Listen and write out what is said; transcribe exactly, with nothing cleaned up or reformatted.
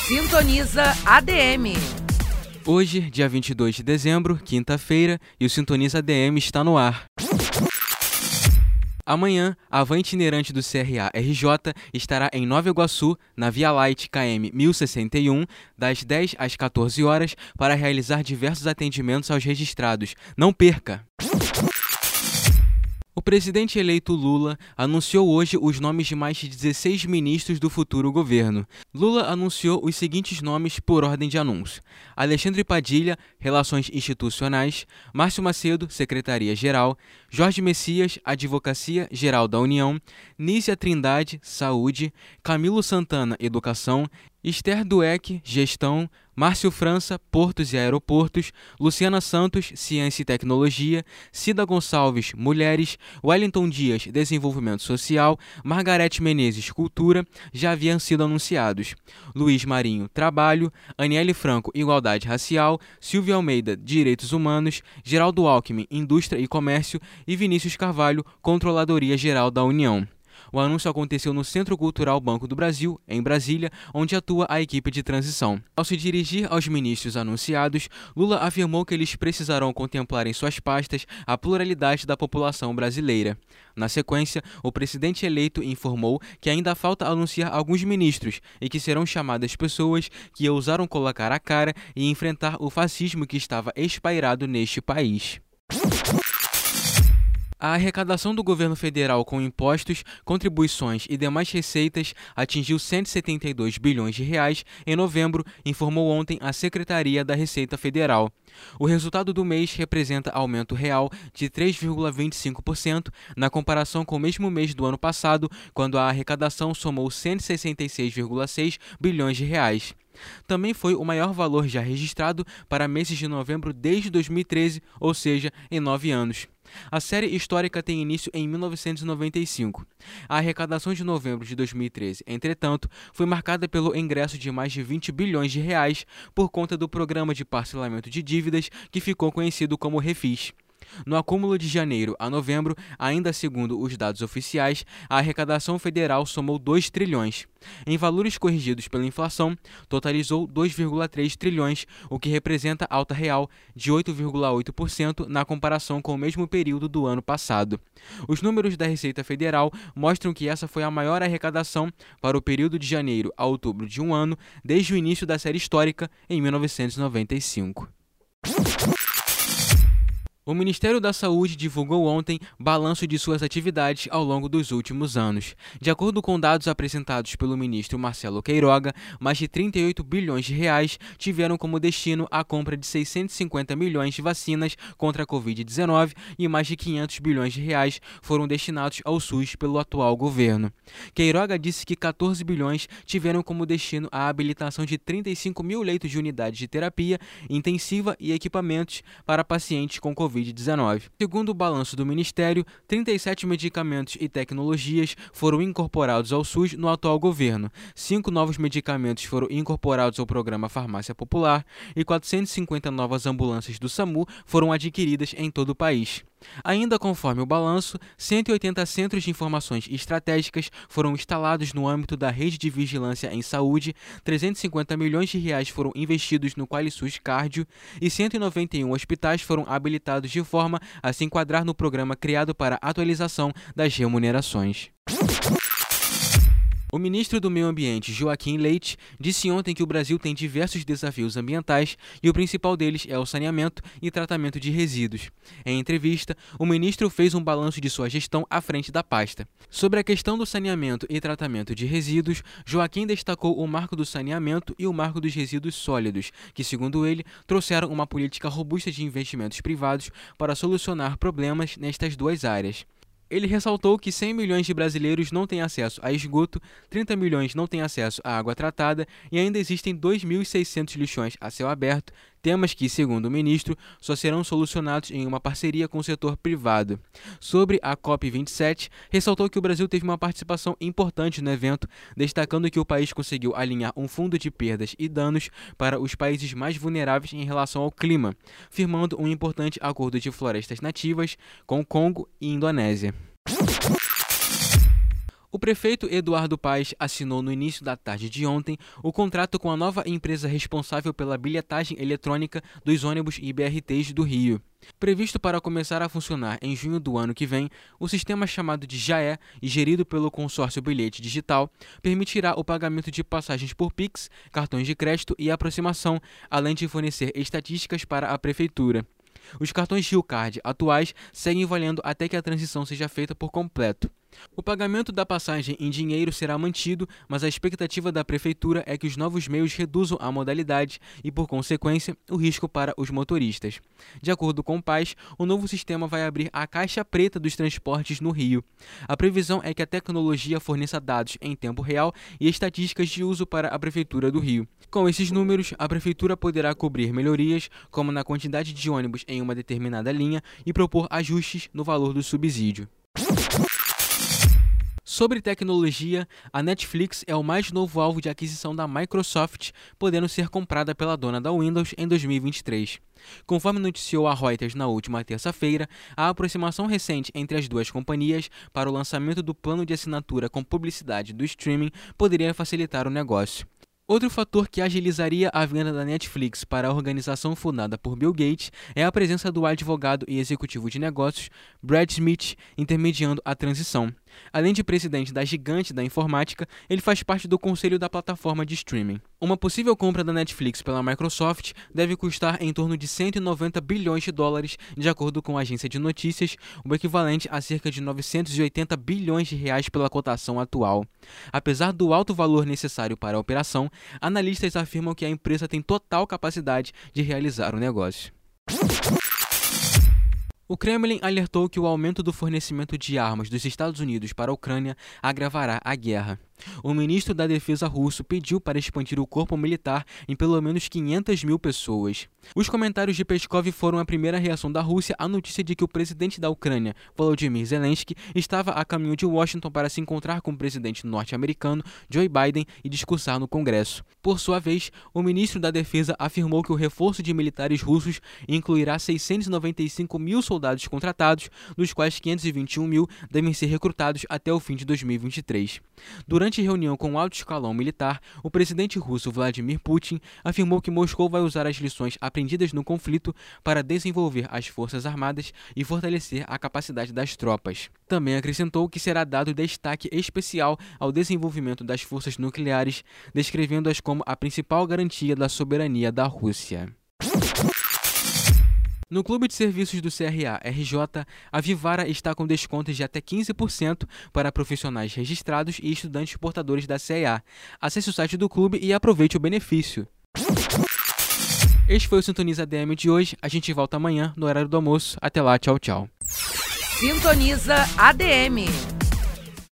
Sintoniza A D M. Hoje, dia vinte e dois de dezembro, quinta-feira, e o Sintoniza A D M está no ar. Amanhã, a van itinerante do C R A R J estará em Nova Iguaçu, na Via Light K M mil e sessenta e um, das dez às quatorze horas, para realizar diversos atendimentos aos registrados. Não perca! O presidente eleito Lula anunciou hoje os nomes de mais de dezesseis ministros do futuro governo. Lula anunciou os seguintes nomes por ordem de anúncio: Alexandre Padilha, Relações Institucionais; Márcio Macedo, Secretaria-Geral; Jorge Messias, Advocacia Geral da União; Nízia Trindade, Saúde; Camilo Santana, Educação; Esther Dweck, Gestão; Márcio França, Portos e Aeroportos; Luciana Santos, Ciência e Tecnologia; Cida Gonçalves, Mulheres; Wellington Dias, Desenvolvimento Social; Margarete Menezes, Cultura, já haviam sido anunciados. Luiz Marinho, Trabalho; Aniele Franco, Igualdade Racial; Silvio Almeida, Direitos Humanos; Geraldo Alckmin, Indústria e Comércio; e Vinícius Carvalho, Controladoria Geral da União. O anúncio aconteceu no Centro Cultural Banco do Brasil, em Brasília, onde atua a equipe de transição. Ao se dirigir aos ministros anunciados, Lula afirmou que eles precisarão contemplar em suas pastas a pluralidade da população brasileira. Na sequência, o presidente eleito informou que ainda falta anunciar alguns ministros e que serão chamadas pessoas que ousaram colocar a cara e enfrentar o fascismo que estava espairado neste país. A arrecadação do governo federal com impostos, contribuições e demais receitas atingiu cento e setenta e dois bilhões de reais em novembro, informou ontem a Secretaria da Receita Federal. O resultado do mês representa aumento real de três vírgula vinte e cinco por cento na comparação com o mesmo mês do ano passado, quando a arrecadação somou cento e sessenta e seis vírgula seis bilhões de reais. Também foi o maior valor já registrado para meses de novembro desde dois mil e treze, ou seja, em nove anos. A série histórica tem início em mil novecentos e noventa e cinco. A arrecadação de novembro de dois mil e treze, entretanto, foi marcada pelo ingresso de mais de vinte bilhões de reais por conta do programa de parcelamento de dívidas que ficou conhecido como Refis. No acúmulo de janeiro a novembro, ainda segundo os dados oficiais, a arrecadação federal somou dois trilhões. Em valores corrigidos pela inflação, totalizou dois vírgula três trilhões, o que representa alta real de oito vírgula oito por cento na comparação com o mesmo período do ano passado. Os números da Receita Federal mostram que essa foi a maior arrecadação para o período de janeiro a outubro de um ano, desde o início da série histórica em mil novecentos e noventa e cinco. O Ministério da Saúde divulgou ontem balanço de suas atividades ao longo dos últimos anos. De acordo com dados apresentados pelo ministro Marcelo Queiroga, mais de trinta e oito bilhões de reais tiveram como destino a compra de seiscentos e cinquenta milhões de vacinas contra a covid dezenove e mais de quinhentos bilhões de reais foram destinados ao SUS pelo atual governo. Queiroga disse que quatorze bilhões tiveram como destino a habilitação de trinta e cinco mil leitos de unidades de terapia intensiva e equipamentos para pacientes com covid dezenove. Segundo o balanço do Ministério, trinta e sete medicamentos e tecnologias foram incorporados ao SUS no atual governo, cinco novos medicamentos foram incorporados ao programa Farmácia Popular e quatrocentas e cinquenta novas ambulâncias do SAMU foram adquiridas em todo o país. Ainda conforme o balanço, cento e oitenta centros de informações estratégicas foram instalados no âmbito da rede de vigilância em saúde, trezentos e cinquenta milhões de reais foram investidos no QualiSUS Cardio e cento e noventa e um hospitais foram habilitados de forma a se enquadrar no programa criado para atualização das remunerações. O ministro do Meio Ambiente, Joaquim Leite, disse ontem que o Brasil tem diversos desafios ambientais e o principal deles é o saneamento e tratamento de resíduos. Em entrevista, o ministro fez um balanço de sua gestão à frente da pasta. Sobre a questão do saneamento e tratamento de resíduos, Joaquim destacou o marco do saneamento e o marco dos resíduos sólidos, que, segundo ele, trouxeram uma política robusta de investimentos privados para solucionar problemas nestas duas áreas. Ele ressaltou que cem milhões de brasileiros não têm acesso a esgoto, trinta milhões não têm acesso à água tratada e ainda existem dois mil e seiscentos lixões a céu aberto, temas que, segundo o ministro, só serão solucionados em uma parceria com o setor privado. Sobre a COP vinte e sete, ressaltou que o Brasil teve uma participação importante no evento, destacando que o país conseguiu alinhar um fundo de perdas e danos para os países mais vulneráveis em relação ao clima, firmando um importante acordo de florestas nativas com Congo e Indonésia. O prefeito Eduardo Paes assinou no início da tarde de ontem o contrato com a nova empresa responsável pela bilhetagem eletrônica dos ônibus e B R Ts do Rio. Previsto para começar a funcionar em junho do ano que vem, o sistema chamado de Jaé e gerido pelo consórcio Bilhete Digital permitirá o pagamento de passagens por Pix, cartões de crédito e aproximação, além de fornecer estatísticas para a prefeitura. Os cartões Rio Card atuais seguem valendo até que a transição seja feita por completo. O pagamento da passagem em dinheiro será mantido, mas a expectativa da prefeitura é que os novos meios reduzam a modalidade e, por consequência, o risco para os motoristas. De acordo com o Paes, o novo sistema vai abrir a caixa preta dos transportes no Rio. A previsão é que a tecnologia forneça dados em tempo real e estatísticas de uso para a prefeitura do Rio. Com esses números, a prefeitura poderá cobrir melhorias, como na quantidade de ônibus em uma determinada linha, e propor ajustes no valor do subsídio. Sobre tecnologia, a Netflix é o mais novo alvo de aquisição da Microsoft, podendo ser comprada pela dona da Windows em dois mil e vinte e três. Conforme noticiou a Reuters na última terça-feira, a aproximação recente entre as duas companhias para o lançamento do plano de assinatura com publicidade do streaming poderia facilitar o negócio. Outro fator que agilizaria a venda da Netflix para a organização fundada por Bill Gates é a presença do advogado e executivo de negócios Brad Smith intermediando a transição. Além de presidente da gigante da informática, ele faz parte do conselho da plataforma de streaming. Uma possível compra da Netflix pela Microsoft deve custar em torno de cento e noventa bilhões de dólares, de acordo com a agência de notícias, o equivalente a cerca de novecentos e oitenta bilhões de reais pela cotação atual. Apesar do alto valor necessário para a operação, analistas afirmam que a empresa tem total capacidade de realizar o negócio. O Kremlin alertou que o aumento do fornecimento de armas dos Estados Unidos para a Ucrânia agravará a guerra. O ministro da Defesa russo pediu para expandir o corpo militar em pelo menos quinhentas mil pessoas. Os comentários de Peskov foram a primeira reação da Rússia à notícia de que o presidente da Ucrânia, Volodymyr Zelensky, estava a caminho de Washington para se encontrar com o presidente norte-americano Joe Biden e discursar no Congresso. Por sua vez, o ministro da Defesa afirmou que o reforço de militares russos incluirá seiscentos e noventa e cinco mil soldados contratados, dos quais quinhentos e vinte e um mil devem ser recrutados até o fim de dois mil e vinte e três. Durante reunião com o alto escalão militar, o presidente russo Vladimir Putin afirmou que Moscou vai usar as lições aprendidas no conflito para desenvolver as forças armadas e fortalecer a capacidade das tropas. Também acrescentou que será dado destaque especial ao desenvolvimento das forças nucleares, descrevendo-as como a principal garantia da soberania da Rússia. No Clube de Serviços do C R A R J, a Vivara está com descontos de até quinze por cento para profissionais registrados e estudantes portadores da C E A. Acesse o site do clube e aproveite o benefício. Este foi o Sintoniza A D M de hoje. A gente volta amanhã no horário do almoço. Até lá, tchau, tchau. Sintoniza A D M.